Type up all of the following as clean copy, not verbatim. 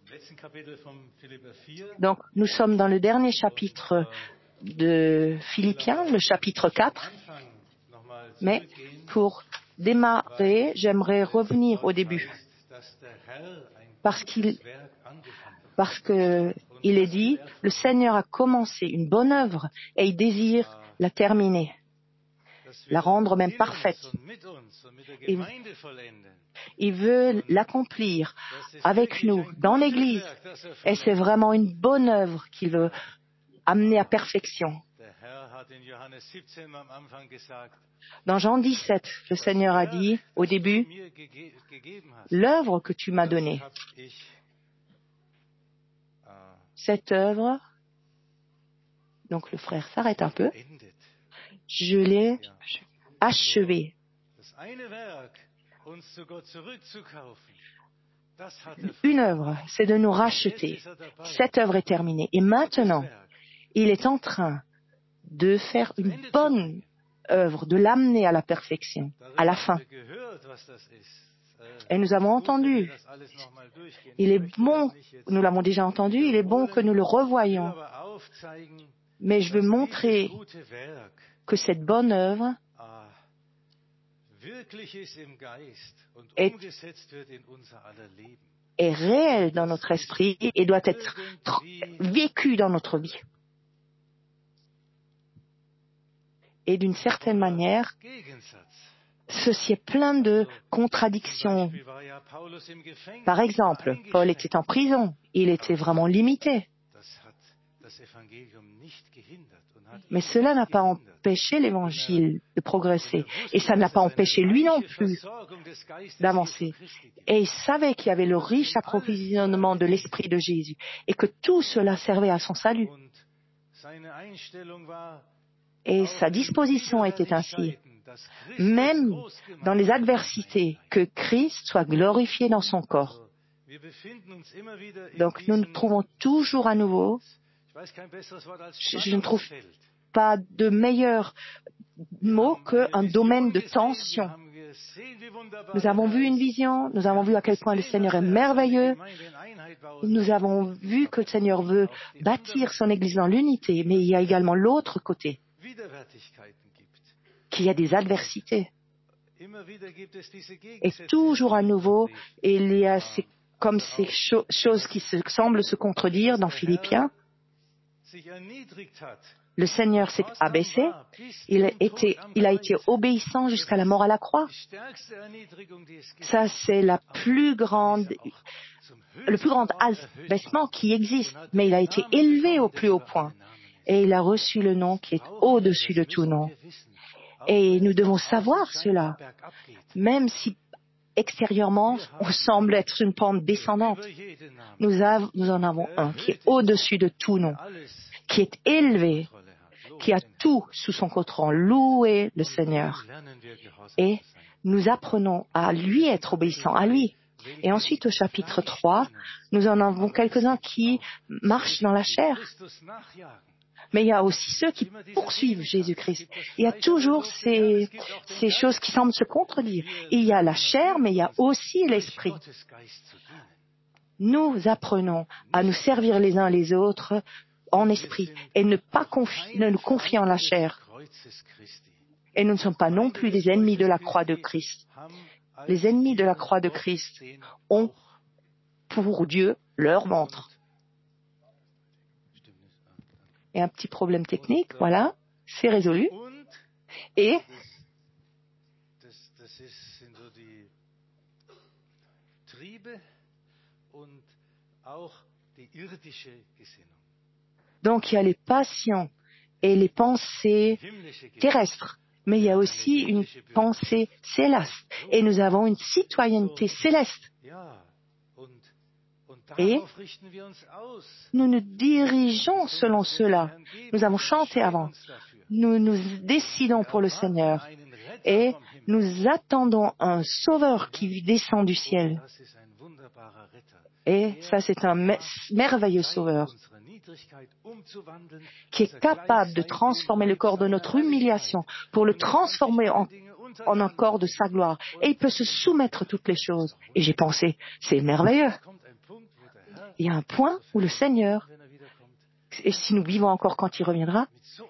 Donc, nous sommes dans le dernier chapitre de Philippiens, le chapitre 4. Mais pour démarrer, j'aimerais revenir au début. Parce qu'il est dit, le Seigneur a commencé une bonne œuvre et il désire la terminer, la rendre même parfaite. Il veut l'accomplir avec nous, dans l'Église. Et c'est vraiment une bonne œuvre qu'il veut amener à perfection. Dans Jean 17, le Seigneur a dit, au début, « L'œuvre que tu m'as donnée, cette œuvre, donc le frère s'arrête un peu, je l'ai achevée. » Une œuvre, c'est de nous racheter. Cette œuvre est terminée. Et maintenant, il est en train de faire une bonne œuvre, de l'amener à la perfection, à la fin. Et nous avons entendu, il est bon, nous l'avons déjà entendu, il est bon que nous le revoyions. Mais je veux montrer que cette bonne œuvre est réelle dans notre esprit et doit être vécue dans notre vie. Et d'une certaine manière, ceci est plein de contradictions. Par exemple, Paul était en prison, il était vraiment limité. Mais cela n'a pas empêché l'Évangile de progresser. Et ça n'a pas empêché lui non plus d'avancer. Et il savait qu'il y avait le riche approvisionnement de l'Esprit de Jésus et que tout cela servait à son salut. Et sa disposition était ainsi, même dans les adversités, que Christ soit glorifié dans son corps. Donc nous nous trouvons toujours à nouveau, je ne trouve pas de meilleur mot qu'un domaine de tension. Nous avons vu une vision, nous avons vu à quel point le Seigneur est merveilleux, nous avons vu que le Seigneur veut bâtir son Église dans l'unité, mais il y a également l'autre côté, qu'il y a des adversités. Et toujours à nouveau, il y a comme ces choses qui semblent se contredire dans Philippiens. Le Seigneur s'est abaissé, il a été obéissant jusqu'à la mort à la croix. Ça, c'est le plus grand abaissement qui existe, mais il a été élevé au plus haut point. Et il a reçu le nom qui est au-dessus de tout nom. Et nous devons savoir cela, même si extérieurement, on semble être une pente descendante. Nous en avons un qui est au-dessus de tout nom, qui est élevé, qui a tout sous son contrôle. Louez le Seigneur. Et nous apprenons à lui être obéissants, à lui. Et ensuite, au chapitre 3, nous en avons quelques-uns qui marchent dans la chair. Mais il y a aussi ceux qui poursuivent Jésus-Christ. Il y a toujours ces choses qui semblent se contredire. Il y a la chair, mais il y a aussi l'esprit. Nous apprenons à nous servir les uns les autres en esprit et ne nous confier en la chair. Et nous ne sommes pas non plus des ennemis de la croix de Christ. Les ennemis de la croix de Christ ont pour Dieu leur ventre. Et un petit problème technique, voilà, c'est résolu. Et donc il y a les passions et les pensées terrestres, mais il y a aussi une pensée céleste. Et nous avons une citoyenneté céleste. Et nous nous dirigeons selon cela. Nous avons chanté avant. Nous nous décidons pour le Seigneur. Et nous attendons un Sauveur qui descend du ciel. Et ça, c'est un merveilleux Sauveur qui est capable de transformer le corps de notre humiliation pour le transformer en un corps de sa gloire. Et il peut se soumettre à toutes les choses. Et j'ai pensé, c'est merveilleux. Il y a un point où le Seigneur, et si nous vivons encore quand il reviendra,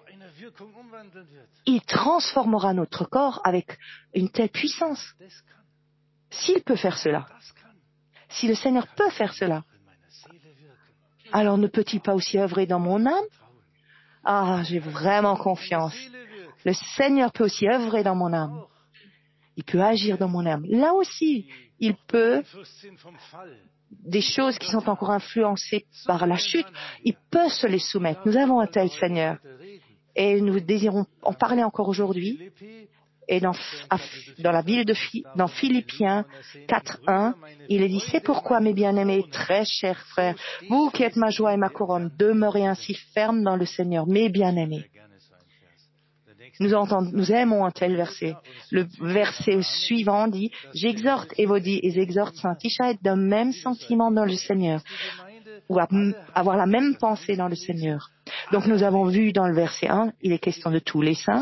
il transformera notre corps avec une telle puissance. S'il peut faire cela, si le Seigneur peut faire cela, alors ne peut-il pas aussi œuvrer dans mon âme? Ah, j'ai vraiment confiance. Le Seigneur peut aussi œuvrer dans mon âme. Il peut agir dans mon âme. Là aussi, il peut, des choses qui sont encore influencées par la chute, il peut se les soumettre. Nous avons un tel Seigneur. Et nous désirons en parler encore aujourd'hui. Et dans la ville dans Philippiens 4:1, il est dit, c'est pourquoi, mes bien-aimés, très chers frères, vous qui êtes ma joie et ma couronne, demeurez ainsi fermes dans le Seigneur, mes bien-aimés. Nous aimons un tel verset. Le verset suivant dit, j'exhorte Évodie et j'exhorte Saint-Tiche à être d'un même sentiment dans le Seigneur, ou à avoir la même pensée dans le Seigneur. Donc nous avons vu dans le verset 1, il est question de tous les saints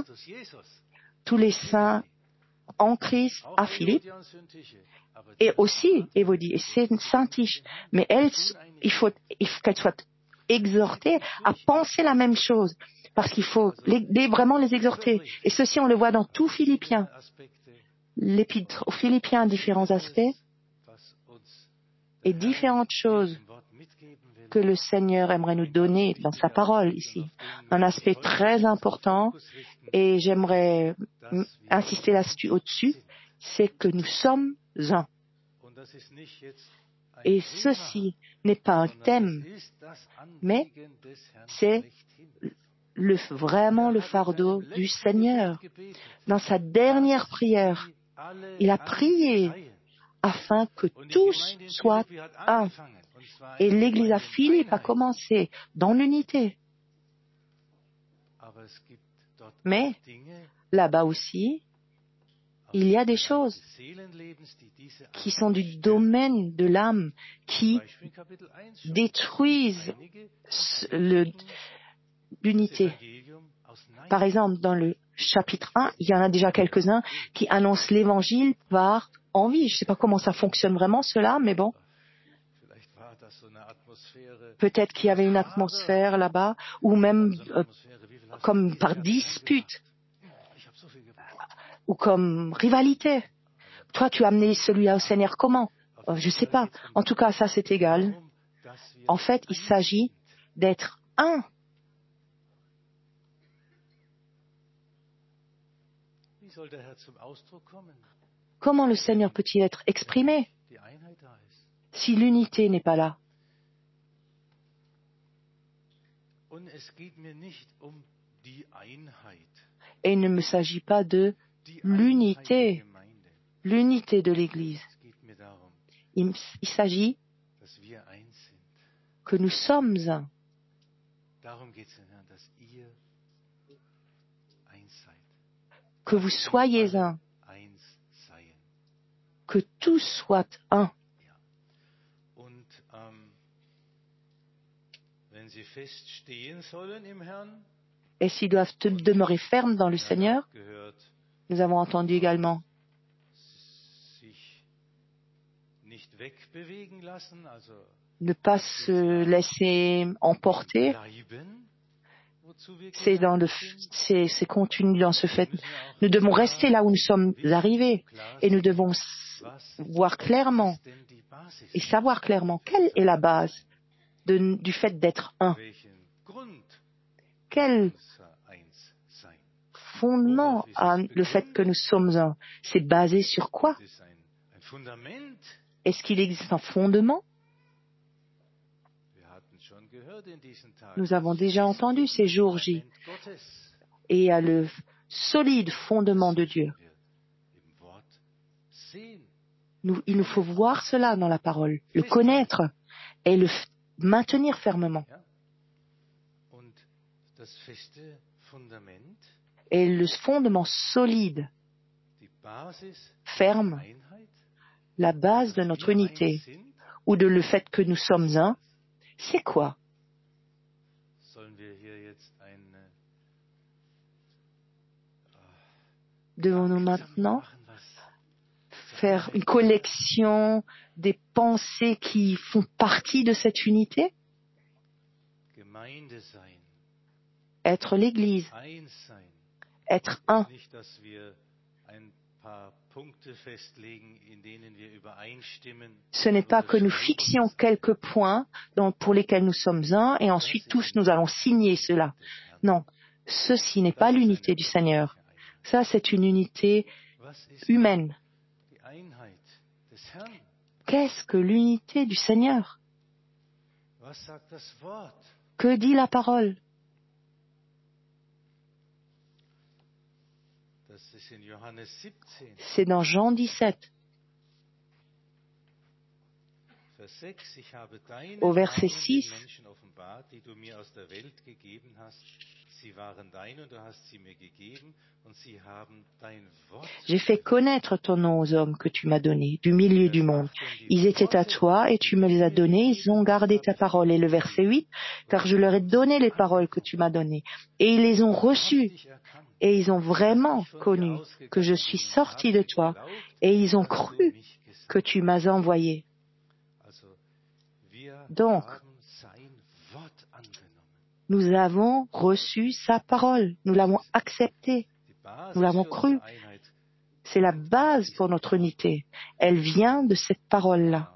en Christ à Philippe, et aussi Évodie et Saint-Tiche. Mais il faut qu'elle soit exhortée à penser la même chose, parce qu'il faut vraiment les exhorter. Et ceci, on le voit dans tout Philippiens. L'épître aux Philippiens a différents aspects et différentes choses que le Seigneur aimerait nous donner dans sa parole ici. Un aspect très important, et j'aimerais insister là-dessus au-dessus, c'est que nous sommes un. Et ceci n'est pas un thème, mais c'est vraiment le fardeau du Seigneur. Dans sa dernière prière, il a prié afin que tous soient un. Et l'Église à Philippe a commencé dans l'unité. Mais là-bas aussi, il y a des choses qui sont du domaine de l'âme, qui détruisent l'unité. Par exemple, dans le chapitre 1, il y en a déjà quelques-uns qui annoncent l'Évangile par envie. Je ne sais pas comment ça fonctionne vraiment, cela, mais bon. Peut-être qu'il y avait une atmosphère là-bas, ou même comme par dispute, ou comme rivalité. Toi, tu as amené celui-là au Seigneur comment? Je ne sais pas. En tout cas, ça, c'est égal. En fait, il s'agit d'être un. Comment le Seigneur peut-il être exprimé si l'unité n'est pas là? Et il ne me s'agit pas de l'unité de l'Église. Il s'agit que nous sommes un. Que vous soyez un. Que tous soient un. Et s'ils doivent demeurer fermes dans le Seigneur, nous avons entendu également ne pas se laisser emporter. C'est contenu dans ce fait. Nous devons rester là où nous sommes arrivés et nous devons voir clairement et savoir clairement quelle est la base du fait d'être un. Quel fondement a le fait que nous sommes un? C'est basé sur quoi? Est-ce qu'il existe un fondement? Nous avons déjà entendu ces jours J. Et il y a le solide fondement de Dieu. Il nous faut voir cela dans la parole, le connaître et le maintenir fermement. Et le fondement solide, ferme, la base de notre unité, ou de le fait que nous sommes un, c'est quoi? Devons-nous maintenant faire une collection des pensées qui font partie de cette unité? Être l'Église, être un. Ce n'est pas que nous fixions quelques points pour lesquels nous sommes un et ensuite tous nous allons signer cela. Non, ceci n'est pas l'unité du Seigneur. Ça, c'est une unité humaine. Qu'est-ce que l'unité du Seigneur? Que dit la parole? C'est dans Jean 17. Au verset 6, j'ai fait connaître ton nom aux hommes que tu m'as donnés, du milieu du monde. Ils étaient à toi et tu me les as donnés, ils ont gardé ta parole. Et le verset 8, car je leur ai donné les paroles que tu m'as données, et ils les ont reçues, et ils ont vraiment connu que je suis sorti de toi, et ils ont cru que tu m'as envoyé. Donc, nous avons reçu sa parole, nous l'avons acceptée, nous l'avons crue. C'est la base pour notre unité. Elle vient de cette parole-là.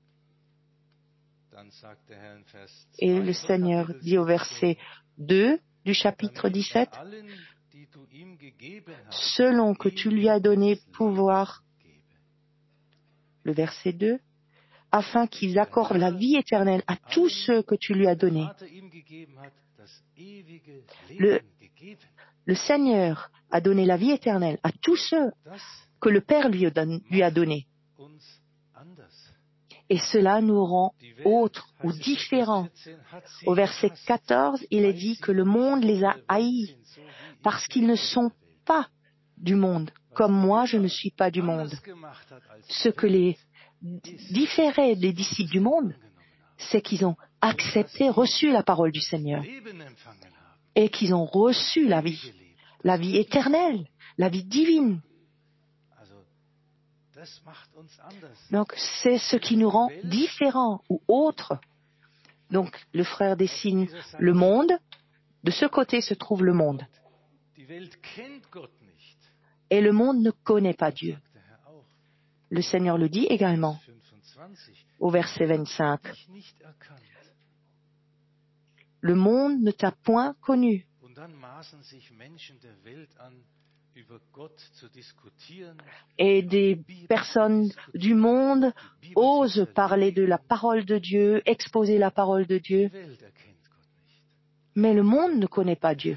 Et le Seigneur dit au verset 2 du chapitre 17, selon que tu lui as donné pouvoir, le verset 2, afin qu'ils accordent la vie éternelle à tous ceux que tu lui as donnés. Le Seigneur a donné la vie éternelle à tous ceux que le Père lui a donnés. Et cela nous rend autres ou différents. Au verset 14, il est dit que le monde les a haïs parce qu'ils ne sont pas du monde, comme moi je ne suis pas du monde. Ce que les différait des disciples du monde, c'est qu'ils ont accepté, reçu la parole du Seigneur et qu'ils ont reçu la vie éternelle, la vie divine. Donc, c'est ce qui nous rend différents ou autres. Donc, le frère dessine le monde. De ce côté se trouve le monde. Et le monde ne connaît pas Dieu. Le Seigneur le dit également au verset 25. Le monde ne t'a point connu. Et des personnes du monde osent parler de la parole de Dieu, exposer la parole de Dieu. Mais le monde ne connaît pas Dieu.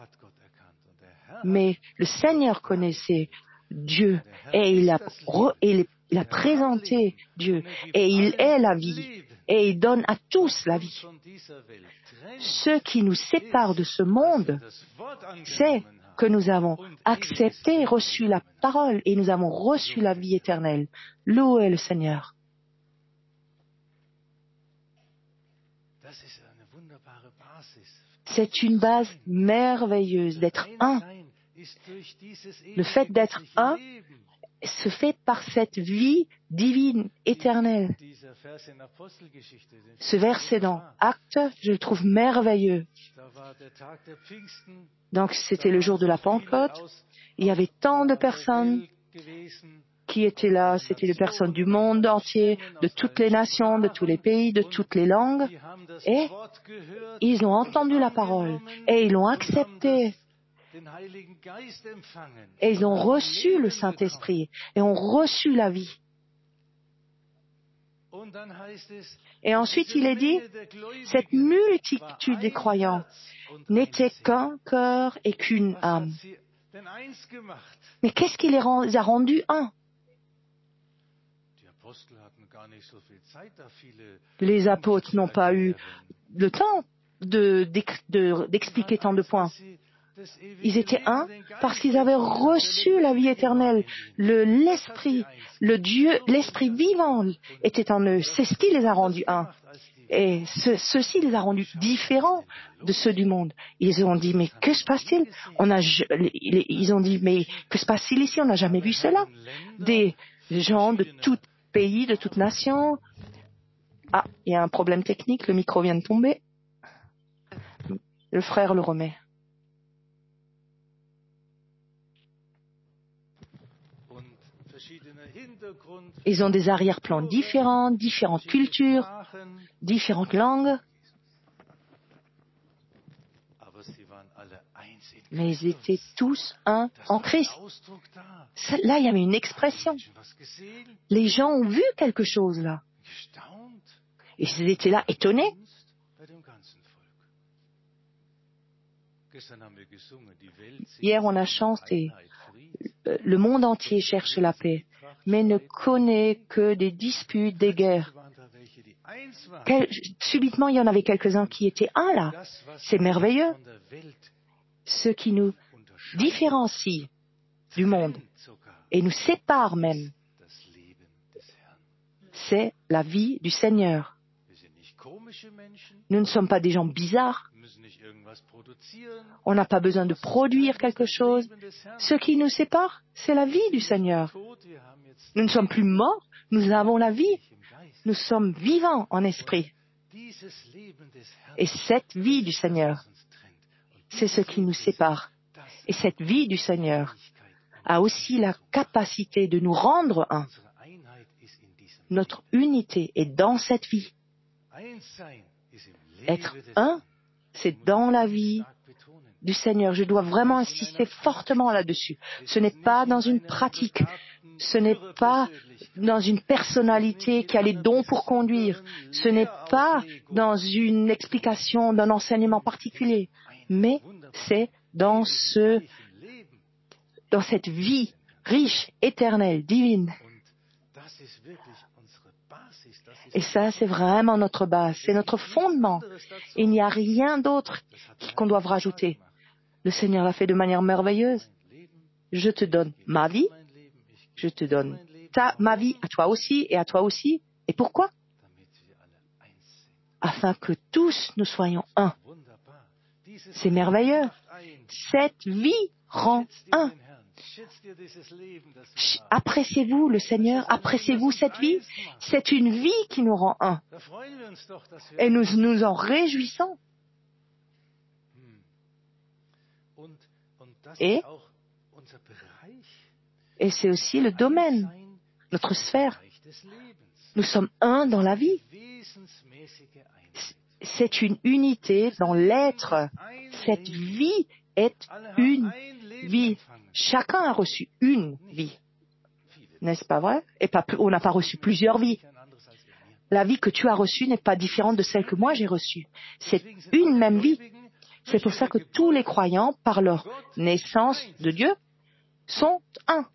Mais le Seigneur connaissait Dieu et il a présenté Dieu et il est la vie et il donne à tous la vie. Ce qui nous sépare de ce monde, c'est que nous avons accepté et reçu la parole et nous avons reçu la vie éternelle. Louez le Seigneur. C'est une base merveilleuse d'être un. Le fait d'être un se fait par cette vie divine, éternelle. Ce verset dans Actes, je le trouve merveilleux. Donc, c'était le jour de la Pentecôte. Il y avait tant de personnes qui étaient là. C'était des personnes du monde entier, de toutes les nations, de tous les pays, de toutes les langues. Et ils ont entendu la parole et ils l'ont acceptée. Et ils ont reçu le Saint-Esprit et ont reçu la vie. Et ensuite, il est dit, cette multitude des croyants n'était qu'un cœur et qu'une âme. Mais qu'est-ce qui les a rendus un? Les apôtres n'ont pas eu le temps d'expliquer tant de points. Ils étaient un parce qu'ils avaient reçu la vie éternelle. L'Esprit, le Dieu, l'Esprit vivant était en eux. C'est ce qui les a rendus un. Et ceci les a rendus différents de ceux du monde. Ils ont dit, mais que se passe-t-il? Ils ont dit, mais que se passe-t-il ici? On n'a jamais vu cela. Des gens de toutes pays, de toute nation. Ah, il y a un problème technique, le micro vient de tomber. Le frère le remet. Ils ont des arrière-plans différents, différentes cultures, différentes langues. Mais ils étaient tous un en Christ. Là, il y avait une expression. Les gens ont vu quelque chose là. Et ils étaient là étonnés. Hier, on a chanté. Le monde entier cherche la paix, mais ne connaît que des disputes, des guerres. Subitement, il y en avait quelques-uns qui étaient un là. C'est merveilleux. Ce qui nous différencie du monde et nous sépare même, c'est la vie du Seigneur. Nous ne sommes pas des gens bizarres. On n'a pas besoin de produire quelque chose. Ce qui nous sépare, c'est la vie du Seigneur. Nous ne sommes plus morts, nous avons la vie. Nous sommes vivants en esprit. Et cette vie du Seigneur, c'est ce qui nous sépare. Et cette vie du Seigneur a aussi la capacité de nous rendre un. Notre unité est dans cette vie. Être un, c'est dans la vie du Seigneur. Je dois vraiment insister fortement là-dessus. Ce n'est pas dans une pratique. Ce n'est pas dans une personnalité qui a les dons pour conduire. Ce n'est pas dans une explication d'un enseignement particulier. Mais c'est dans cette vie riche, éternelle, divine. Et ça, c'est vraiment notre base, c'est notre fondement. Il n'y a rien d'autre qu'on doive rajouter. Le Seigneur l'a fait de manière merveilleuse. Je te donne ma vie, je te donne ma vie à toi aussi et à toi aussi. Et pourquoi? Afin que tous nous soyons un. C'est merveilleux. Cette vie rend un. Appréciez-vous le Seigneur, appréciez-vous cette vie. C'est une vie qui nous rend un. Et nous nous en réjouissons. Et c'est aussi le domaine, notre sphère. Nous sommes un dans la vie. C'est une unité dans l'être. Cette vie est une vie. Chacun a reçu une vie. N'est-ce pas vrai? Et on n'a pas reçu plusieurs vies. La vie que tu as reçue n'est pas différente de celle que moi j'ai reçue. C'est une même vie. C'est pour ça que tous les croyants, par leur naissance de Dieu, sont un.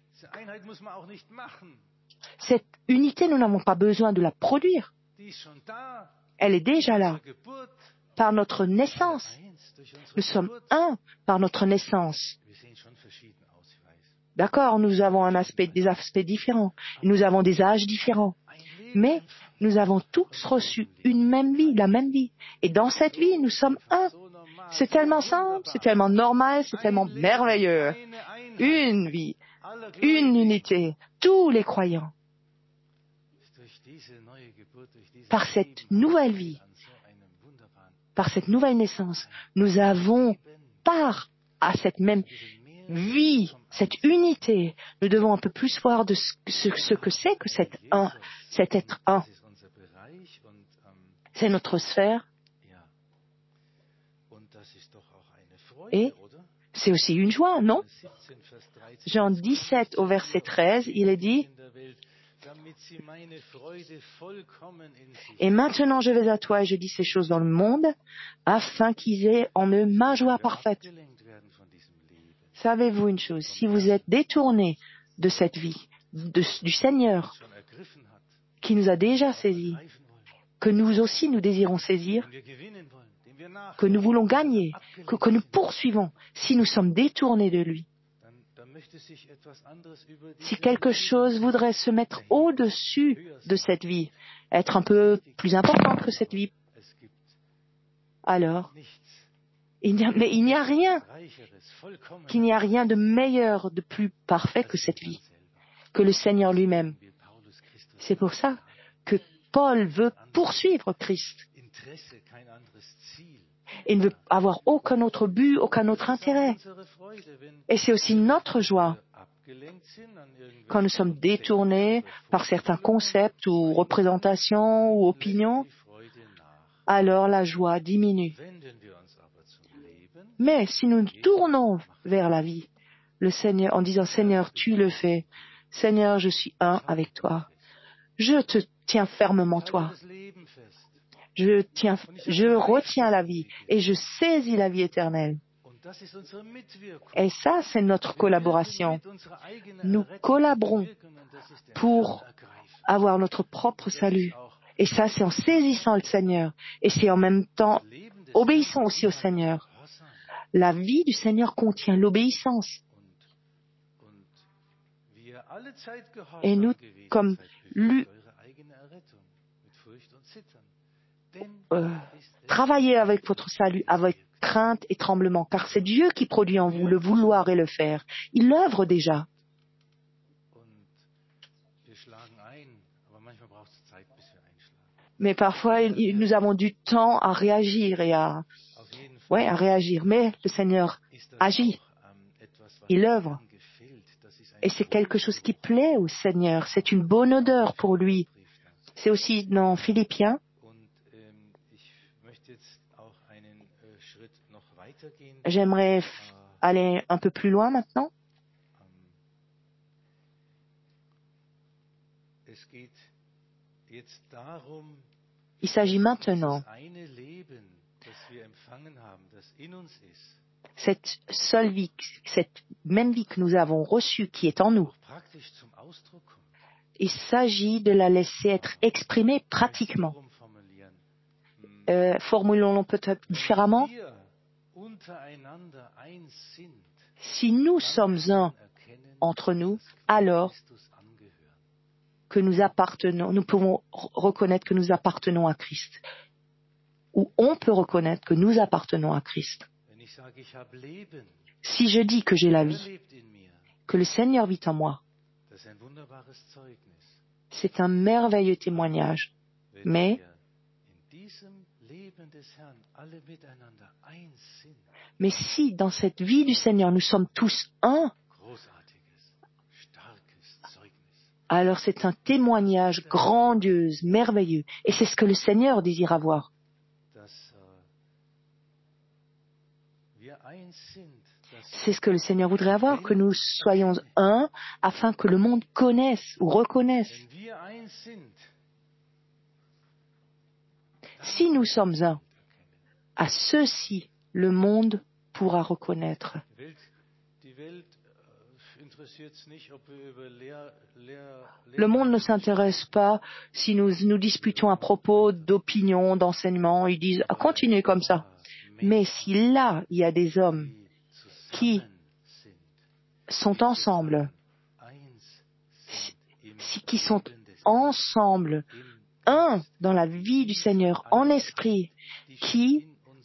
Cette unité, nous n'avons pas besoin de la produire. Elle est déjà là. Par notre naissance. Nous sommes un par notre naissance. D'accord, nous avons des aspects différents. Nous avons des âges différents. Mais nous avons tous reçu une même vie, la même vie. Et dans cette vie, nous sommes un. C'est tellement simple, c'est tellement normal, c'est tellement merveilleux. Une vie, une unité, tous les croyants. Par cette nouvelle vie, par cette nouvelle naissance, nous avons part à cette même vie, cette unité. Nous devons un peu plus voir de ce que c'est que cet être un. C'est notre sphère. Et c'est aussi une joie, non? Jean 17 au verset 13, il est dit: et maintenant je vais à toi et je dis ces choses dans le monde, afin qu'ils aient en eux ma joie parfaite. Savez-vous une chose? Si vous êtes détournés de cette vie, du Seigneur, qui nous a déjà saisis, que nous aussi nous désirons saisir, que nous voulons gagner, que nous poursuivons, si nous sommes détournés de lui, si quelque chose voudrait se mettre au-dessus de cette vie, être un peu plus importante que cette vie, alors, il n'y a rien, qu'il n'y a rien de meilleur, de plus parfait que cette vie, que le Seigneur lui-même. C'est pour ça que Paul veut poursuivre Christ. Il ne veut avoir aucun autre but, aucun autre intérêt. Et c'est aussi notre joie. Quand nous sommes détournés par certains concepts ou représentations ou opinions, alors la joie diminue. Mais si nous nous tournons vers la vie, le Seigneur, en disant « Seigneur, tu le fais. Seigneur, je suis un avec toi. Je te tiens fermement, toi. Je retiens la vie et je saisis la vie éternelle. » Et ça, c'est notre collaboration. Nous collaborons pour avoir notre propre salut. Et ça, c'est en saisissant le Seigneur. Et c'est en même temps obéissant aussi au Seigneur. La vie du Seigneur contient l'obéissance. Et nous, comme travaillez avec votre salut, avec crainte et tremblement, car c'est Dieu qui produit en vous le vouloir et le faire. Il l'œuvre déjà. Mais parfois, nous avons du temps à réagir à réagir. Mais le Seigneur agit. Il œuvre. Et c'est quelque chose qui plaît au Seigneur. C'est une bonne odeur pour lui. C'est aussi dans Philippiens. J'aimerais aller un peu plus loin maintenant. Il s'agit maintenant cette seule vie, cette même vie que nous avons reçue qui est en nous. Il s'agit de la laisser être exprimée pratiquement. Formulons-le peut-être différemment. Si nous sommes un entre nous, alors que nous pouvons reconnaître que nous appartenons à Christ. Ou on peut reconnaître que nous appartenons à Christ. Si je dis que j'ai la vie, que le Seigneur vit en moi, c'est un merveilleux témoignage. Mais si dans cette vie du Seigneur nous sommes tous un, alors c'est un témoignage grandiose, merveilleux. Et c'est ce que le Seigneur désire avoir. C'est ce que le Seigneur voudrait avoir, que nous soyons un, afin que le monde connaisse ou reconnaisse. Si nous sommes un, à ceux-ci, le monde pourra reconnaître. Le monde ne s'intéresse pas si nous nous disputons à propos d'opinions, d'enseignements. Ils disent « continuez comme ça ». Mais si là, il y a des hommes qui sont ensemble, qui sont ensemble, un dans la vie du Seigneur, en esprit, qui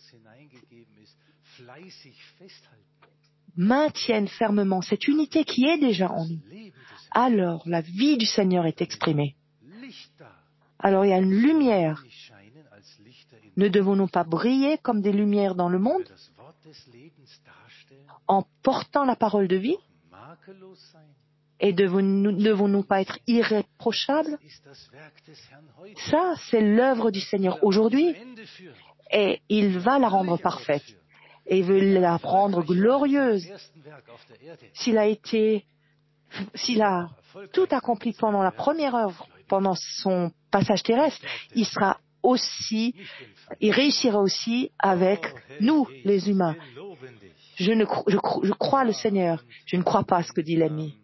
maintiennent fermement cette unité qui est déjà en nous, alors la vie du Seigneur est exprimée. Alors il y a une lumière. Ne devons-nous pas briller comme des lumières dans le monde en portant la parole de vie? Et ne devons-nous pas être irréprochables? Ça, c'est l'œuvre du Seigneur aujourd'hui. Et il va la rendre parfaite. Et il veut la rendre glorieuse. S'il a tout accompli pendant la première œuvre, pendant son passage terrestre, il réussira aussi avec nous, les humains. Je crois le Seigneur. Je ne crois pas ce que dit l'ennemi.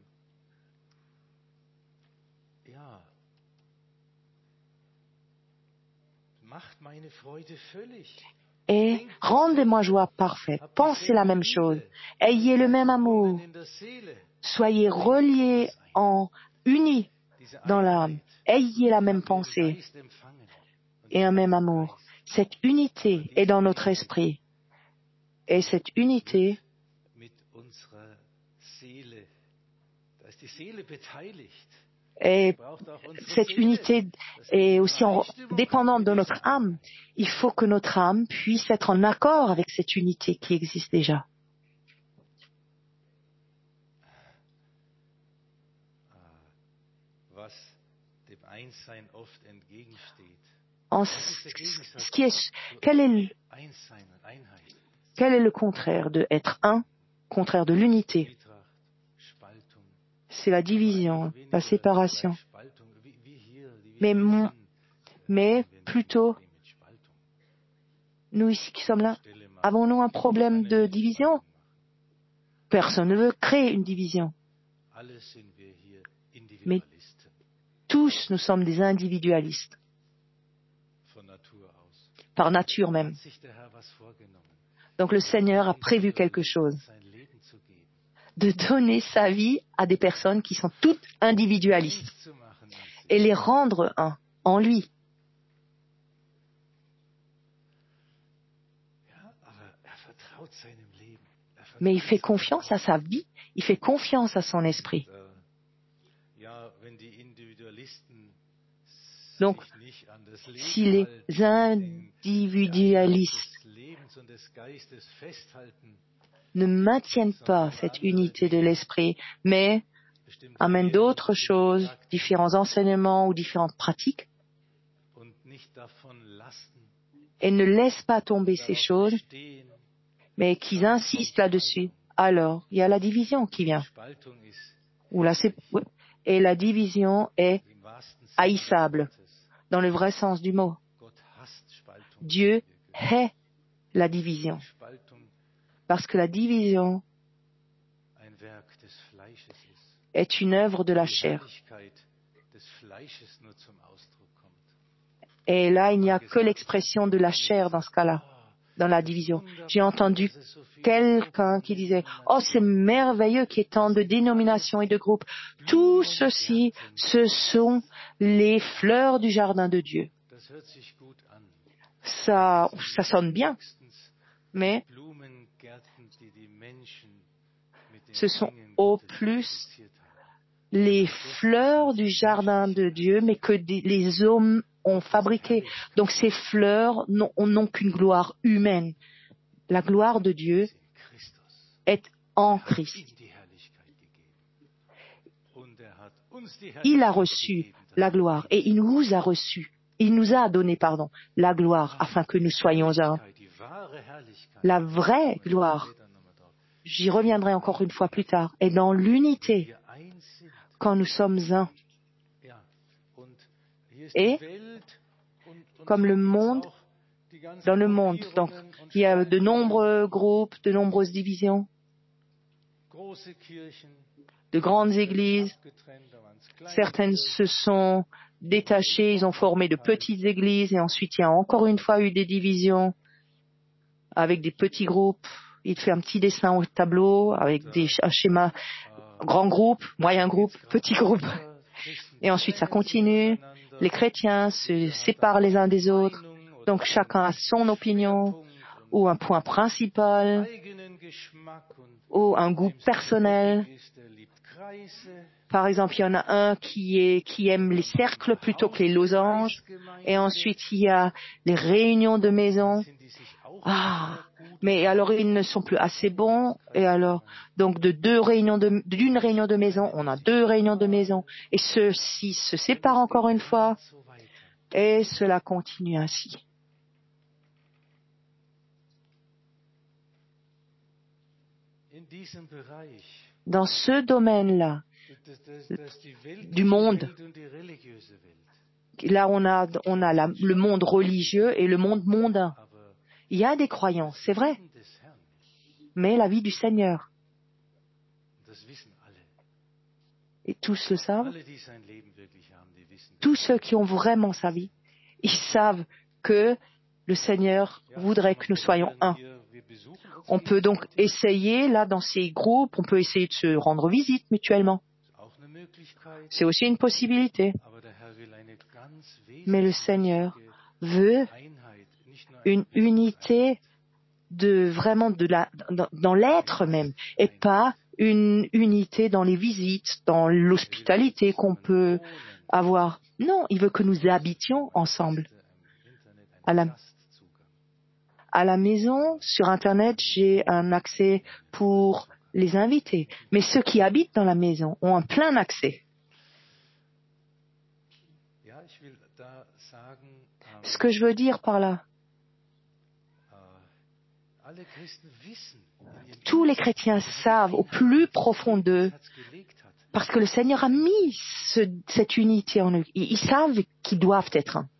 Et rendez-moi joie parfaite. Pensez la même chose. Ayez le même amour. Soyez reliés unis dans l'âme. Ayez la même pensée et un même amour. Cette unité est dans notre esprit. Et cette unité Et cette unité est aussi dépendante de notre âme. Il faut que notre âme puisse être en accord avec cette unité qui existe déjà. Quel est le contraire de être un, contraire de l'unité? C'est la division, la séparation. Mais plutôt, nous ici qui sommes là, avons-nous un problème de division? Personne ne veut créer une division. Mais tous, nous sommes des individualistes, par nature même. Donc le Seigneur a prévu quelque chose, de donner sa vie à des personnes qui sont toutes individualistes et les rendre un en lui. Mais il fait confiance à sa vie, il fait confiance à son esprit. Donc, si les individualistes ne maintiennent pas cette unité de l'esprit, mais amènent d'autres choses, différents enseignements ou différentes pratiques, et ne laissent pas tomber ces choses, mais qu'ils insistent là-dessus, alors il y a la division qui vient. Et la division est haïssable, dans le vrai sens du mot. Dieu hait la division, parce que la division est une œuvre de la chair. Et là, il n'y a que l'expression de la chair dans ce cas-là, dans la division. J'ai entendu quelqu'un qui disait « Oh, c'est merveilleux qu'il y ait tant de dénominations et de groupes. Tout ceci, ce sont les fleurs du jardin de Dieu. » Ça sonne bien, mais ce sont au plus les fleurs du jardin de Dieu, mais que les hommes ont fabriquées. Donc ces fleurs n'ont qu'une gloire humaine. La gloire de Dieu est en Christ. Il a reçu la gloire et il nous a reçu. Il nous a donné, la gloire afin que nous soyons un. La vraie gloire, j'y reviendrai encore une fois plus tard, est dans l'unité quand nous sommes un. Et comme le monde, dans le monde, donc il y a de nombreux groupes, de nombreuses divisions, de grandes églises. Certaines se sont détachées, ils ont formé de petites églises et ensuite il y a encore une fois eu des divisions avec des petits groupes. Il fait un petit dessin au tableau avec un schéma grand groupe, moyen groupe, petit groupe. Et ensuite ça continue. Les chrétiens se séparent les uns des autres. Donc chacun a son opinion ou un point principal ou un goût personnel. Par exemple, il y en a un qui aime les cercles plutôt que les losanges. Et ensuite, il y a les réunions de maison. Mais alors ils ne sont plus assez bons. Et alors, donc d'une réunion de maison, on a 2 réunions de maison. Et ceux-ci se séparent encore une fois. Et cela continue ainsi. Dans ce domaine-là, du monde, là on a le monde religieux et le monde mondain. Il y a des croyants, c'est vrai, mais la vie du Seigneur. Et tous le savent. Tous ceux qui ont vraiment sa vie, ils savent que le Seigneur voudrait que nous soyons un. On peut donc essayer, là, dans ces groupes, on peut essayer de se rendre visite mutuellement. C'est aussi une possibilité. Mais le Seigneur veut une unité dans l'être même, et pas une unité dans les visites, dans l'hospitalité qu'on peut avoir. Non, il veut que nous habitions ensemble. À la maison, sur Internet, j'ai un accès pour les invités. Mais ceux qui habitent dans la maison ont un plein accès. Ce que je veux dire par là, tous les chrétiens savent au plus profond d'eux, parce que le Seigneur a mis cette unité en eux. Ils savent qu'ils doivent être un.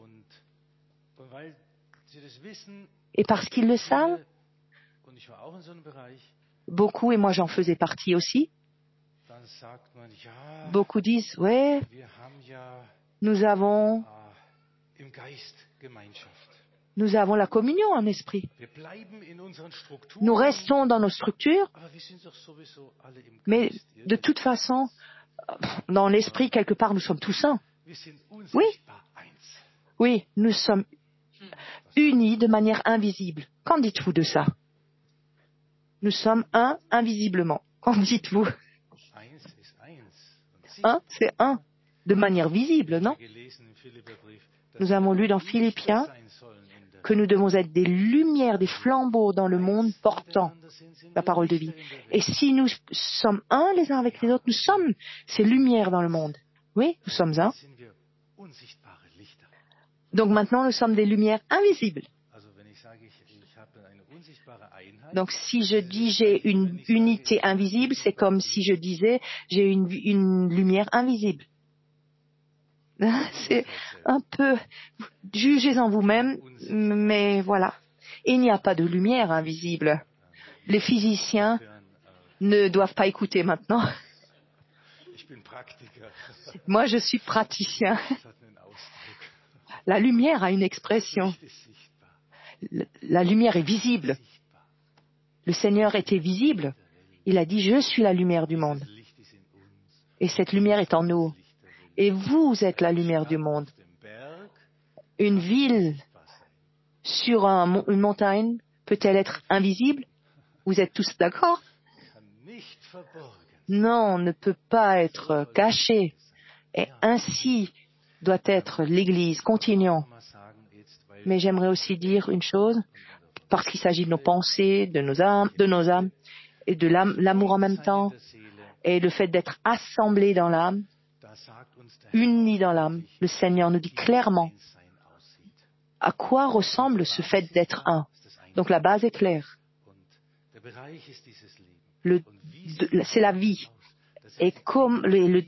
Et parce qu'ils le savent, beaucoup, et moi j'en faisais partie aussi, beaucoup disent, ouais, nous avons la communion en esprit. Nous restons dans nos structures, mais de toute façon, dans l'esprit, quelque part, nous sommes tous un. Oui. Oui, nous sommes unis de manière invisible. Qu'en dites-vous de ça? Nous sommes un invisiblement. Qu'en dites-vous? Un, c'est un, de manière visible, non? Nous avons lu dans Philippiens que nous devons être des lumières, des flambeaux dans le monde portant la parole de vie. Et si nous sommes un les uns avec les autres, nous sommes ces lumières dans le monde. Oui, nous sommes un. Donc maintenant, nous sommes des lumières invisibles. Donc si je dis j'ai une unité invisible, c'est comme si je disais j'ai une lumière invisible. C'est un peu... Jugez en vous-même, mais voilà. Il n'y a pas de lumière invisible. Les physiciens ne doivent pas écouter maintenant. Moi, je suis praticien. La lumière a une expression. La lumière est visible. Le Seigneur était visible. Il a dit, je suis la lumière du monde. Et cette lumière est en nous. Et vous êtes la lumière du monde. Une ville sur une montagne peut-elle être invisible? Vous êtes tous d'accord? Non, ne peut pas être cachée. Et ainsi doit être l'Église. Continuons. Mais j'aimerais aussi dire une chose, parce qu'il s'agit de nos pensées, de nos âmes, et de l'amour en même temps, et le fait d'être assemblés dans l'âme, unis dans l'âme. Le Seigneur nous dit clairement à quoi ressemble ce fait d'être un. Donc la base est claire. C'est la vie. Et comme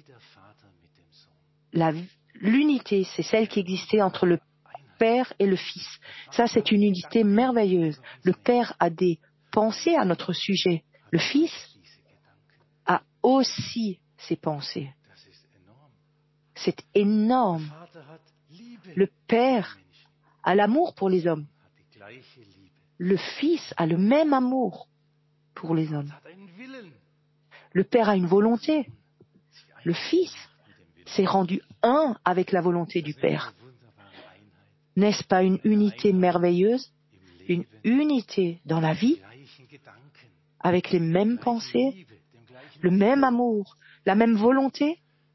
l'unité, c'est celle qui existait entre le Père et le Fils. Ça, c'est une unité merveilleuse. Le Père a des pensées à notre sujet. Le Fils a aussi ses pensées. C'est énorme. Le Père a l'amour pour les hommes. Le Fils a le même amour pour les hommes. Le Père a une volonté. Le Fils s'est rendu un avec la volonté du Père. N'est-ce pas une unité merveilleuse? Une unité dans la vie, avec les mêmes pensées, le même amour, la même volonté?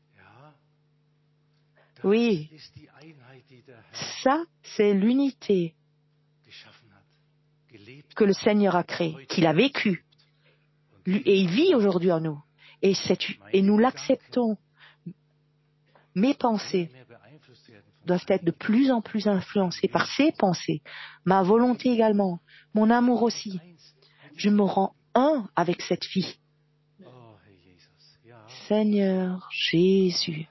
Oui, ça, c'est l'unité que le Seigneur a créée, qu'il a vécue. Et il vit aujourd'hui en nous. Et nous l'acceptons. Mes pensées doivent être de plus en plus influencées par ses pensées, ma volonté également, mon amour aussi. Je me rends un avec cette fille. Seigneur Jésus.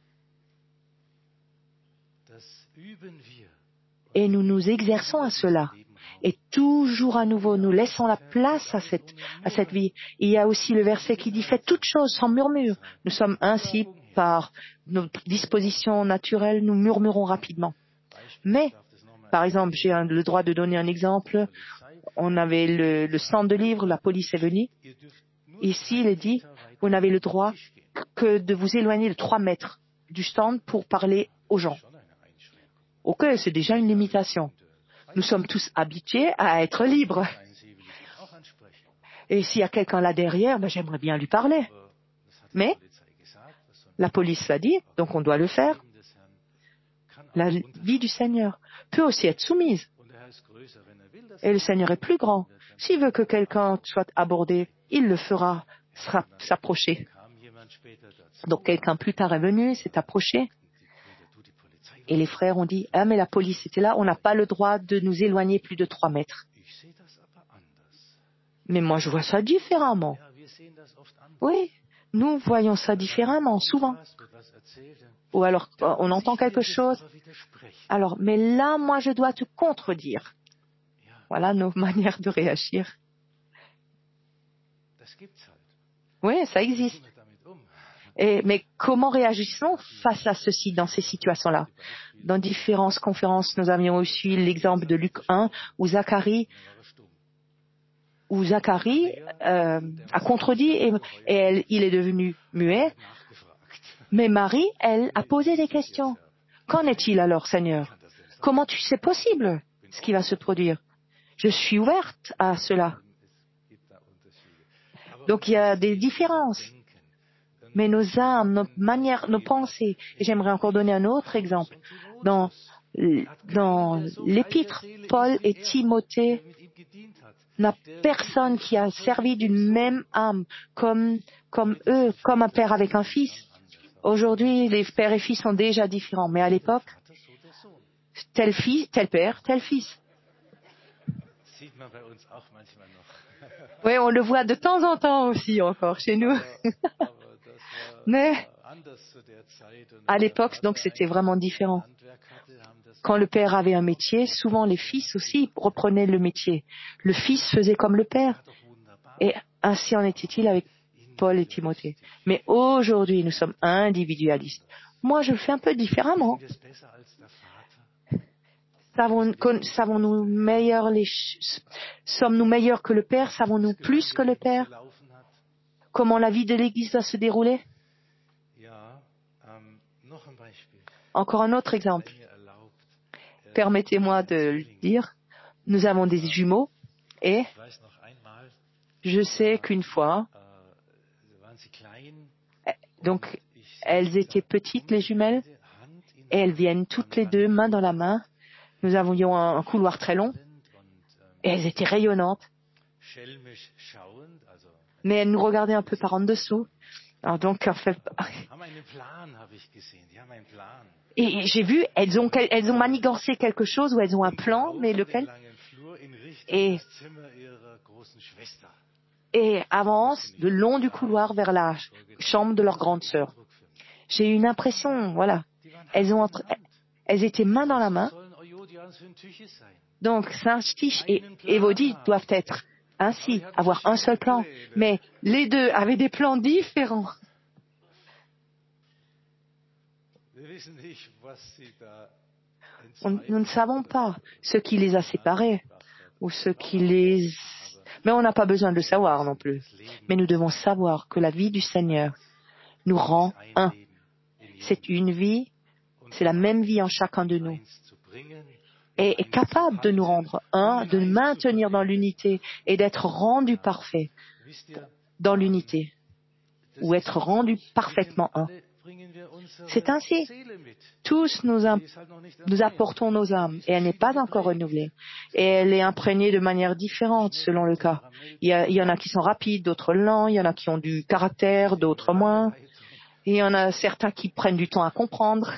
Et nous nous exerçons à cela. Et toujours à nouveau, nous laissons la place à cette vie. Il y a aussi le verset qui dit « Faites toutes choses sans murmure ». Nous sommes ainsi, par nos dispositions naturelles, nous murmurons rapidement. Mais, par exemple, j'ai le droit de donner un exemple. On avait le stand de livres, la police est venue. Ici, il est dit « Vous n'avez le droit que de vous éloigner de 3 mètres du stand pour parler aux gens ». Ok, c'est déjà une limitation. Nous sommes tous habitués à être libres. Et s'il y a quelqu'un là derrière, ben, j'aimerais bien lui parler. Mais la police l'a dit, donc on doit le faire. La vie du Seigneur peut aussi être soumise. Et le Seigneur est plus grand. S'il veut que quelqu'un soit abordé, il le fera s'approcher. Donc quelqu'un plus tard est venu, s'est approché. Et les frères ont dit, ah mais la police était là, on n'a pas le droit de nous éloigner plus de 3 mètres. Mais moi je vois ça différemment. Oui, nous voyons ça différemment, souvent. Ou alors on entend quelque chose. Alors, mais là, moi je dois te contredire. Voilà nos manières de réagir. Oui, ça existe. Mais comment réagissons face à ceci dans ces situations-là? Dans différentes conférences, nous avions aussi l'exemple de Luc 1, où Zacharie a contredit et il est devenu muet. Mais Marie, elle, a posé des questions. Qu'en est-il alors, Seigneur? Comment c'est possible ce qui va se produire? Je suis ouverte à cela. Donc il y a des différences. Mais nos âmes, nos manières, nos pensées. Et j'aimerais encore donner un autre exemple. Dans l'épître, Paul et Timothée, n'a personne qui a servi d'une même âme comme eux, comme un père avec un fils. Aujourd'hui, les pères et fils sont déjà différents. Mais à l'époque, tel fils, tel père, tel fils. Oui, on le voit de temps en temps aussi encore chez nous. Mais à l'époque, donc, c'était vraiment différent. Quand le père avait un métier, souvent les fils aussi reprenaient le métier. Le fils faisait comme le père. Et ainsi en était-il avec Paul et Timothée. Mais aujourd'hui, nous sommes individualistes. Moi, je le fais un peu différemment. Sommes-nous meilleurs que le Père? Savons-nous plus que le Père? Comment la vie de l'Église doit se dérouler? Encore un autre exemple. Permettez-moi de le dire. Nous avons des jumeaux et je sais qu'une fois, donc elles étaient petites, les jumelles, et elles viennent toutes les deux, main dans la main. Nous avions un couloir très long et elles étaient rayonnantes. Mais elles nous regardaient un peu par en dessous. Alors donc, en fait, et j'ai vu, elles ont manigancé quelque chose ou elles ont un plan, mais lequel? Et avancent le long du couloir vers la chambre de leur grande sœur. J'ai eu une impression, voilà. Elles étaient main dans la main. Donc, Saint-Stich et Évodie doivent être ainsi, avoir un seul plan. Mais les deux avaient des plans différents. Nous ne savons pas ce qui les a séparés ou ce qui les... Mais on n'a pas besoin de le savoir non plus. Mais nous devons savoir que la vie du Seigneur nous rend un. C'est une vie, c'est la même vie en chacun de nous. Et est capable de nous rendre un, de nous maintenir dans l'unité et d'être rendu parfait dans l'unité ou être rendu parfaitement un. C'est ainsi. Tous nous apportons nos âmes et elle n'est pas encore renouvelée. Et elle est imprégnée de manière différente selon le cas. Il y en a qui sont rapides, d'autres lents, il y en a qui ont du caractère, d'autres moins. Et il y en a certains qui prennent du temps à comprendre.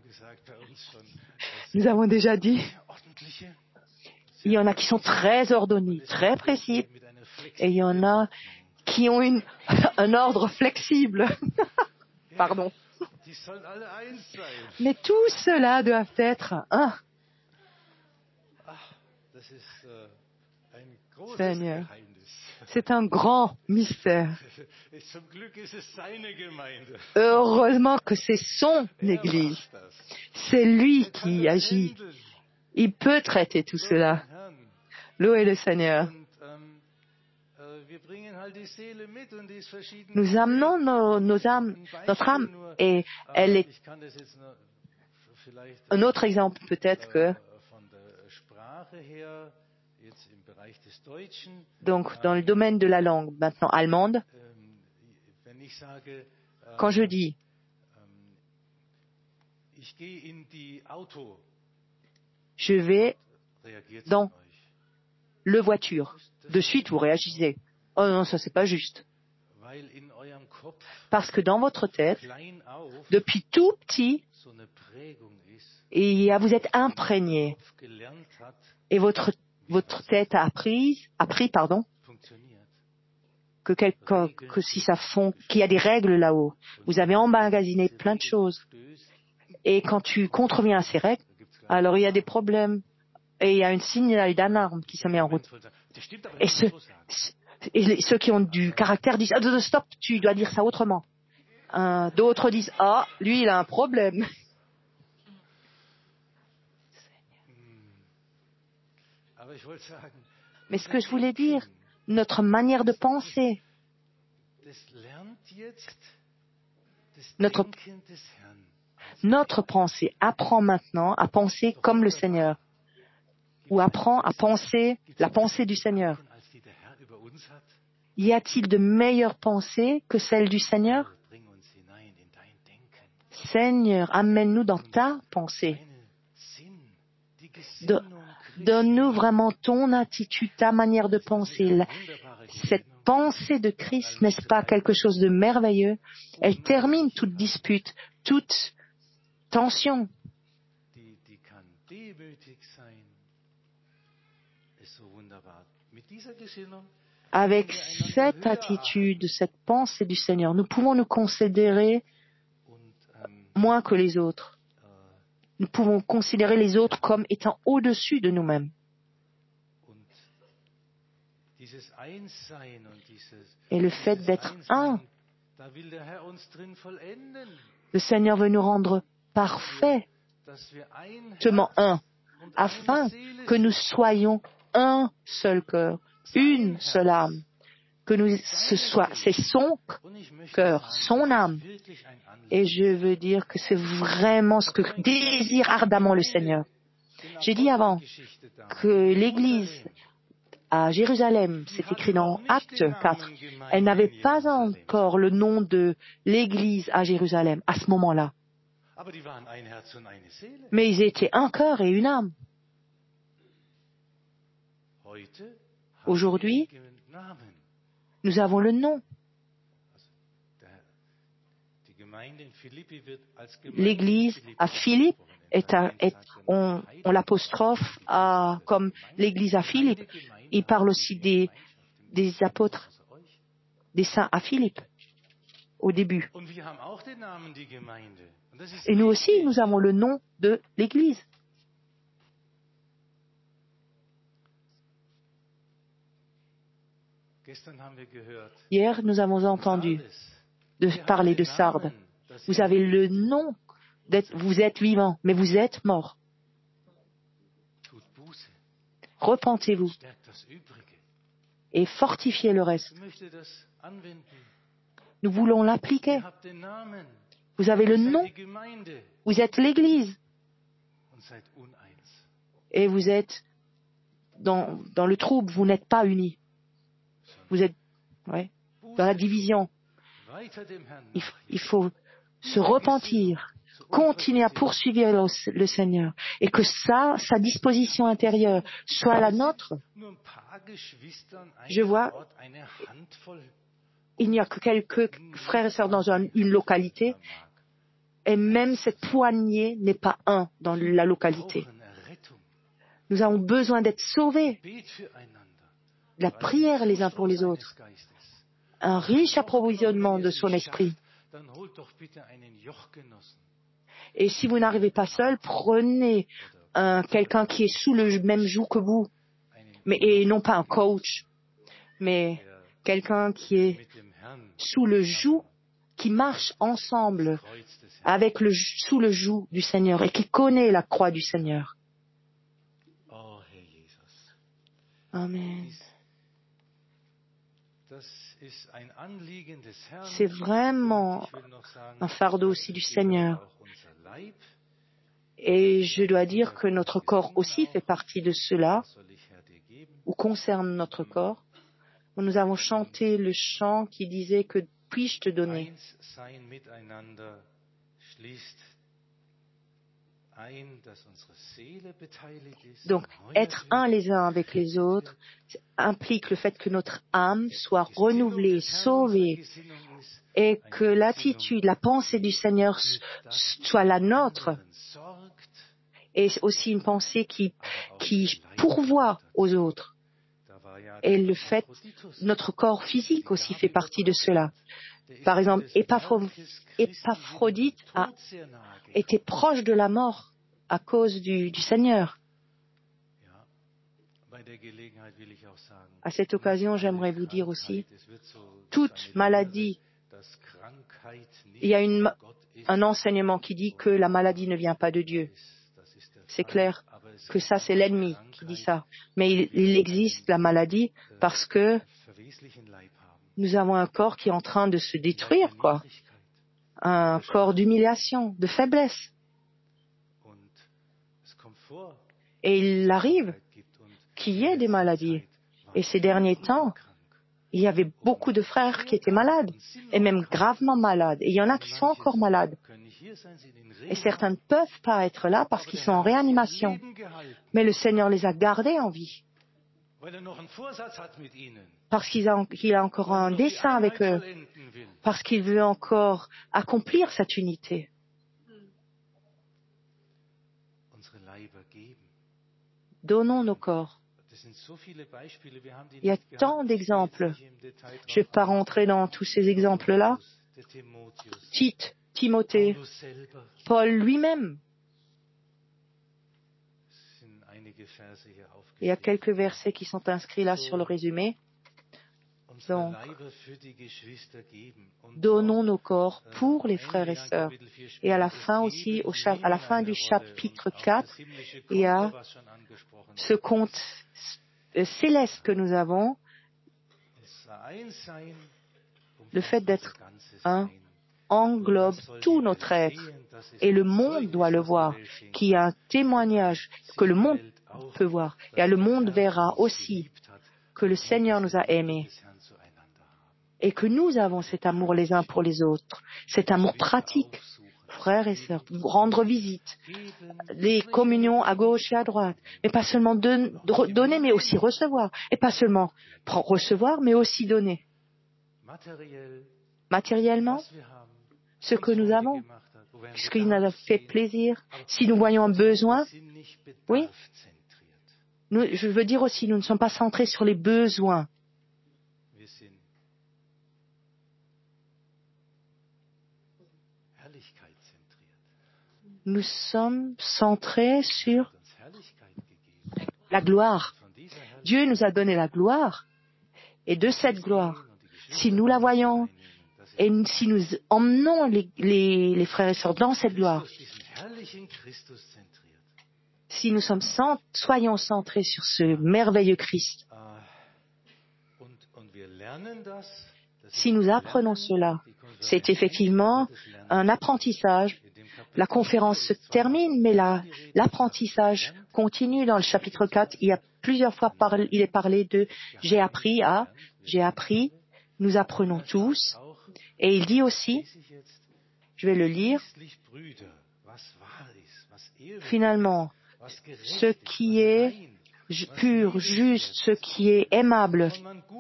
Nous avons déjà dit, il y en a qui sont très ordonnés, très précis. Et il y en a qui ont un ordre flexible. Pardon. Mais tous ceux-là doivent être un. Seigneur, c'est un grand mystère. Heureusement que c'est son Église. C'est lui qui agit. Il peut traiter tout cela. Louez le Seigneur. Nous amenons nos âmes, notre âme, et elle est... Un autre exemple peut-être que Donc, dans le domaine de la langue, maintenant allemande, quand je dis je vais dans le voiture, de suite vous réagissez. Oh non, ça c'est pas juste. Parce que dans votre tête, depuis tout petit, vous êtes imprégné et votre tête a appris, qu'il y a des règles là-haut. Vous avez emmagasiné plein de choses. Et quand tu contreviens à ces règles, alors il y a des problèmes. Et il y a un signal d'alarme qui se met en route. Et ceux qui ont du caractère disent « Stop, tu dois dire ça autrement. » D'autres disent « Ah, lui, il a un problème. » Mais ce que je voulais dire, notre manière de penser, notre pensée apprend maintenant à penser comme le Seigneur, ou apprend à penser la pensée du Seigneur. Y a-t-il de meilleures pensées que celles du Seigneur? Seigneur, amène-nous dans ta pensée. Donne-nous vraiment ton attitude, ta manière de penser. Cette pensée de Christ, n'est-ce pas quelque chose de merveilleux? Elle termine toute dispute, toute tension. Avec cette attitude, cette pensée du Seigneur, nous pouvons nous considérer moins que les autres. Nous pouvons considérer les autres comme étant au-dessus de nous-mêmes. Et le fait d'être un, le Seigneur veut nous rendre parfaits, un, afin que nous soyons un seul cœur, une seule âme, c'est son cœur, son âme. Et je veux dire que c'est vraiment ce que désire ardemment le Seigneur. J'ai dit avant que l'Église à Jérusalem, c'est écrit dans Actes 4, elle n'avait pas encore le nom de l'Église à Jérusalem à ce moment-là. Mais ils étaient un cœur et une âme. Aujourd'hui, nous avons le nom. L'église à Philippe on l'apostrophe comme l'église à Philippe. Il parle aussi des apôtres, des saints à Philippe, au début. Et nous aussi, nous avons le nom de l'église. Hier, nous avons entendu parler de Sardes. Vous avez le nom, vous êtes vivant, mais vous êtes mort. Repentez-vous et fortifiez le reste. Nous voulons l'appliquer. Vous avez le nom, vous êtes l'Église et vous êtes dans le trouble, vous n'êtes pas unis. Vous êtes dans la division. Il faut se repentir, continuer à poursuivre le Seigneur et que sa disposition intérieure soit la nôtre. Je vois, il n'y a que quelques frères et sœurs dans une localité et même cette poignée n'est pas un dans la localité. Nous avons besoin d'être sauvés. La prière les uns pour les autres. Un riche approvisionnement de son esprit. Et si vous n'arrivez pas seul, prenez quelqu'un qui est sous le même joug que vous, et non pas un coach, mais quelqu'un qui est sous le joug, qui marche ensemble sous le joug du Seigneur et qui connaît la croix du Seigneur. Amen. C'est vraiment un fardeau aussi du Seigneur. Et je dois dire que notre corps aussi fait partie de cela. ou concerne notre corps, où nous avons chanté le chant qui disait que puis-je te donner. Donc, être un les uns avec les autres implique le fait que notre âme soit renouvelée, sauvée, et que l'attitude, la pensée du Seigneur soit la nôtre, et aussi une pensée qui pourvoit aux autres. Et le fait, notre corps physique aussi fait partie de cela. Par exemple, Épaphrodite a été proche de la mort à cause du Seigneur. À cette occasion, j'aimerais vous dire aussi, toute maladie, il y a un enseignement qui dit que la maladie ne vient pas de Dieu. C'est clair que ça, c'est l'ennemi qui dit ça. Mais il existe la maladie parce que nous avons un corps qui est en train de se détruire, quoi. Un corps d'humiliation, de faiblesse. Et il arrive qu'il y ait des maladies. Et ces derniers temps, il y avait beaucoup de frères qui étaient malades, et même gravement malades. Et il y en a qui sont encore malades. Et certains ne peuvent pas être là parce qu'ils sont en réanimation. Mais le Seigneur les a gardés en vie. Parce qu'il a encore un dessein avec eux. Parce qu'il veut encore accomplir cette unité. Donnons nos corps. Il y a tant d'exemples. Je ne vais pas rentrer dans tous ces exemples-là. Tite, Timothée, Paul lui-même. Il y a quelques versets qui sont inscrits là sur le résumé. Donc, donnons nos corps pour les frères et sœurs. Et à la fin aussi, à la fin du chapitre 4, il y a ce compte céleste que nous avons, le fait d'être un englobe tout notre être. Et le monde doit le voir, qui est un témoignage que le monde peut voir. Et le monde verra aussi que le Seigneur nous a aimés et que nous avons cet amour les uns pour les autres, cet amour pratique, frères et sœurs, rendre visite, les communions à gauche et à droite, mais pas seulement donner, mais aussi recevoir, et pas seulement recevoir, mais aussi donner. Matériellement, ce que nous avons, ce qui nous a fait plaisir, si nous voyons un besoin, oui. Je veux dire aussi, nous ne sommes pas centrés sur les besoins. Nous sommes centrés sur la gloire. Dieu nous a donné la gloire. Et de cette gloire, si nous la voyons et si nous emmenons les frères et sœurs dans cette gloire, si nous soyons centrés sur ce merveilleux Christ, si nous apprenons cela, c'est effectivement un apprentissage. La conférence se termine, mais l'apprentissage continue. Dans le chapitre 4, il y a plusieurs fois il est parlé de « j'ai appris à »,« j'ai appris », nous apprenons tous. Et il dit aussi, je vais le lire, finalement, ce qui est pur, juste, ce qui est aimable,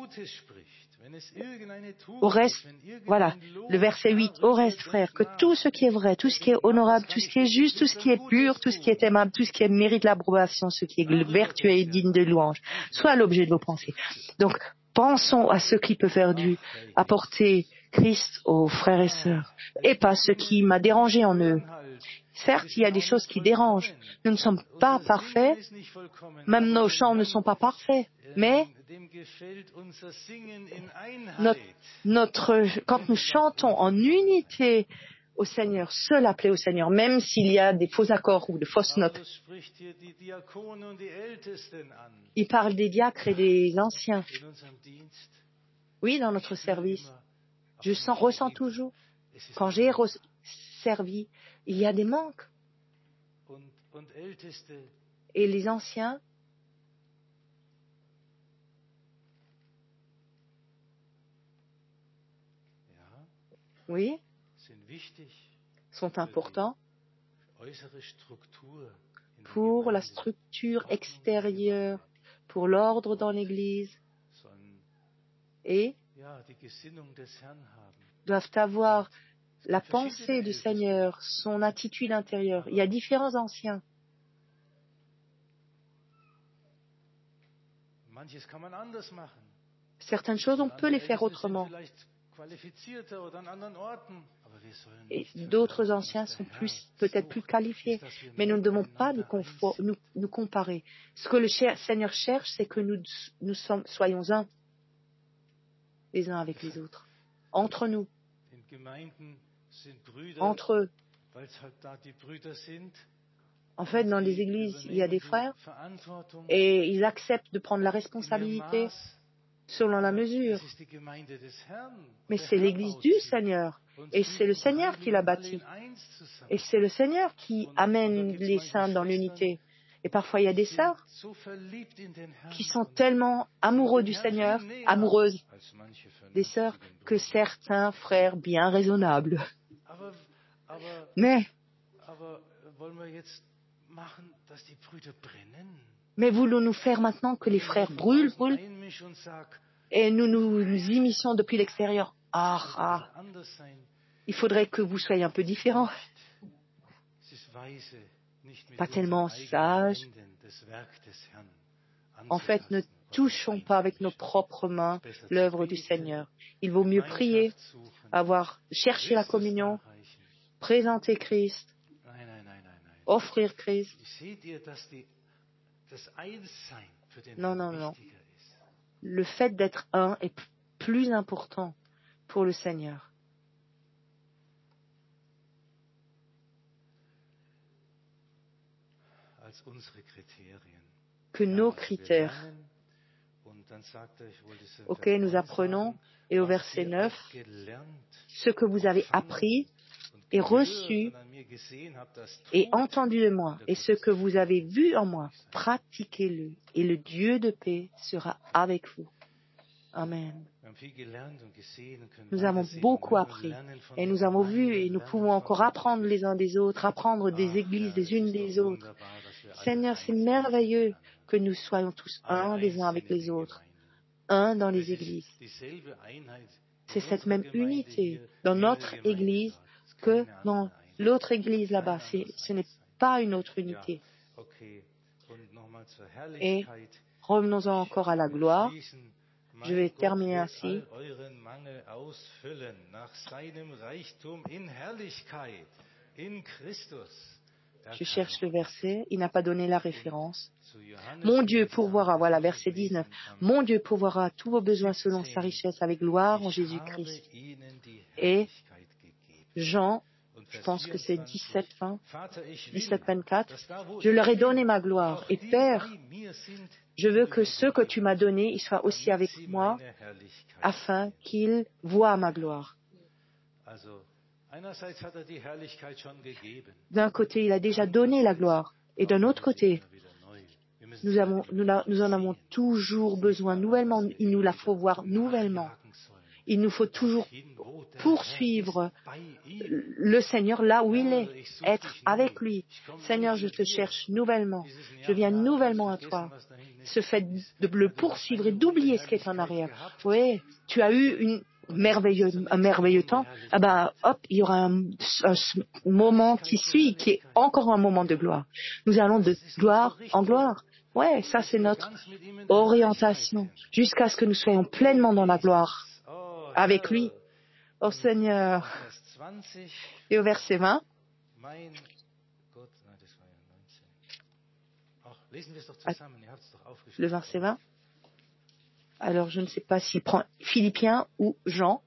au reste, voilà, le verset 8, au reste, frère, que tout ce qui est vrai, tout ce qui est honorable, tout ce qui est juste, tout ce qui est pur, tout ce qui est aimable, tout ce qui mérite l'approbation, ce qui est vertueux et digne de louange, soit l'objet de vos pensées. Donc, pensons à ce qui peut faire apporter Christ aux frères et sœurs, et pas ce qui m'a dérangé en eux. Certes, il y a des choses qui dérangent. Nous ne sommes pas parfaits. Même nos chants ne sont pas parfaits. Mais quand nous chantons en unité au Seigneur, cela plaît au Seigneur, même s'il y a des faux accords ou de fausses notes. Il parle des diacres et des anciens. Oui, dans notre service. Je ressens toujours, quand j'ai servi, il y a des manques. Et les anciens oui, sont importants pour la structure extérieure, pour l'ordre dans l'Église, et doivent avoir la pensée du Seigneur, son attitude intérieure. Il y a différents anciens. Certaines choses, on peut les faire autrement. Et d'autres anciens sont peut-être plus qualifiés, mais nous ne devons pas nous comparer. Ce que le Seigneur cherche, c'est que nous soyons un, les uns avec les autres, entre nous, entre eux. En fait, dans les églises, il y a des frères et ils acceptent de prendre la responsabilité selon la mesure. Mais c'est l'église du Seigneur et c'est le Seigneur qui l'a bâtie. Et c'est le Seigneur qui amène les saints dans l'unité. Et parfois, il y a des sœurs qui sont tellement amoureux du Seigneur, amoureuses des sœurs, que certains frères bien raisonnables. Mais voulons-nous faire maintenant que les frères brûlent et nous immiscions depuis l'extérieur? Il faudrait que vous soyez un peu différents. Pas tellement sages. En fait, ne touchons pas avec nos propres mains l'œuvre du Seigneur. Il vaut mieux prier, chercher la communion, présenter Christ, offrir Christ. Non. Le fait d'être un est plus important pour le Seigneur. Que nos critères auxquels nous apprenons, et au verset 9, ce que vous avez appris et reçu et entendu de moi, et ce que vous avez vu en moi, pratiquez-le, et le Dieu de paix sera avec vous. Amen. Nous avons beaucoup appris, et nous avons vu, et nous pouvons encore apprendre les uns des autres, apprendre des églises les unes des autres. Seigneur, c'est merveilleux que nous soyons tous un les uns avec les autres, un dans les églises. C'est cette même unité dans notre église que dans l'autre église là-bas. Ce n'est pas une autre unité. Et revenons-en encore à la gloire. Je vais terminer ainsi. Je cherche le verset, il n'a pas donné la référence. Mon Dieu pourvoira, voilà, verset 19. Mon Dieu pourvoira tous vos besoins selon sa richesse avec gloire en Jésus-Christ. Et Jean, je pense que c'est 17, 24, je leur ai donné ma gloire. Et Père, je veux que ceux que tu m'as donnés, ils soient aussi avec moi, afin qu'ils voient ma gloire. D'un côté, il a déjà donné la gloire, et d'un autre côté, nous en avons toujours besoin nouvellement. Il nous la faut voir nouvellement. Il nous faut toujours poursuivre le Seigneur là où il est, être avec lui. Seigneur, je te cherche nouvellement. Je viens nouvellement à toi. Ce fait de le poursuivre et d'oublier ce qui est en arrière. Oui, tu as eu un merveilleux temps. Il y aura un moment qui suit, qui est encore un moment de gloire. Nous allons de gloire en gloire. Ouais, ça c'est notre orientation, jusqu'à ce que nous soyons pleinement dans la gloire avec lui. Oh Seigneur. Et au verset 20. Le verset 20. Alors je ne sais pas s'il prend Philippiens ou Jean.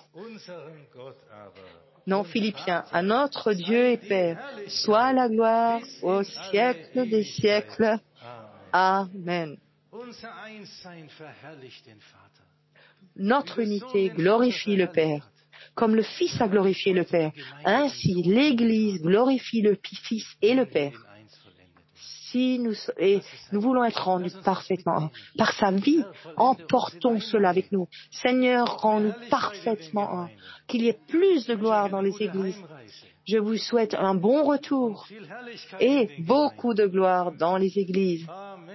Non, Philippiens. À notre Dieu et Père, soit la gloire au siècle des siècles. Amen. Notre unité glorifie le Père, comme le Fils a glorifié le Père. Ainsi, l'Église glorifie le Fils et le Père. et nous voulons être rendus parfaitement un. Par sa vie, emportons cela avec nous. Seigneur, rends-nous parfaitement un. Qu'il y ait plus de gloire dans les églises. Je vous souhaite un bon retour et beaucoup de gloire dans les églises.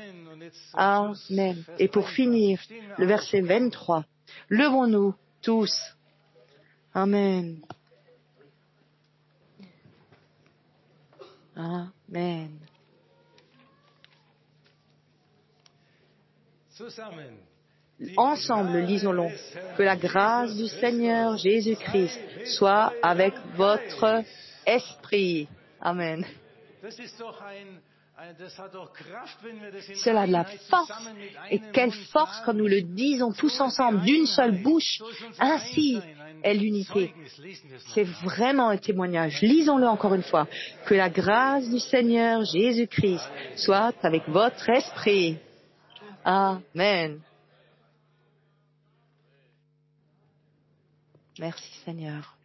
Amen. Et pour finir, le verset 23. Levons-nous tous. Amen. Amen. Ensemble, lisons-le. Que la grâce du Seigneur Jésus-Christ soit avec votre esprit. Amen. Cela a de la force. Et quelle force quand nous le disons tous ensemble d'une seule bouche. Ainsi est l'unité. C'est vraiment un témoignage. Lisons-le encore une fois. Que la grâce du Seigneur Jésus-Christ soit avec votre esprit. Amen. Merci Seigneur.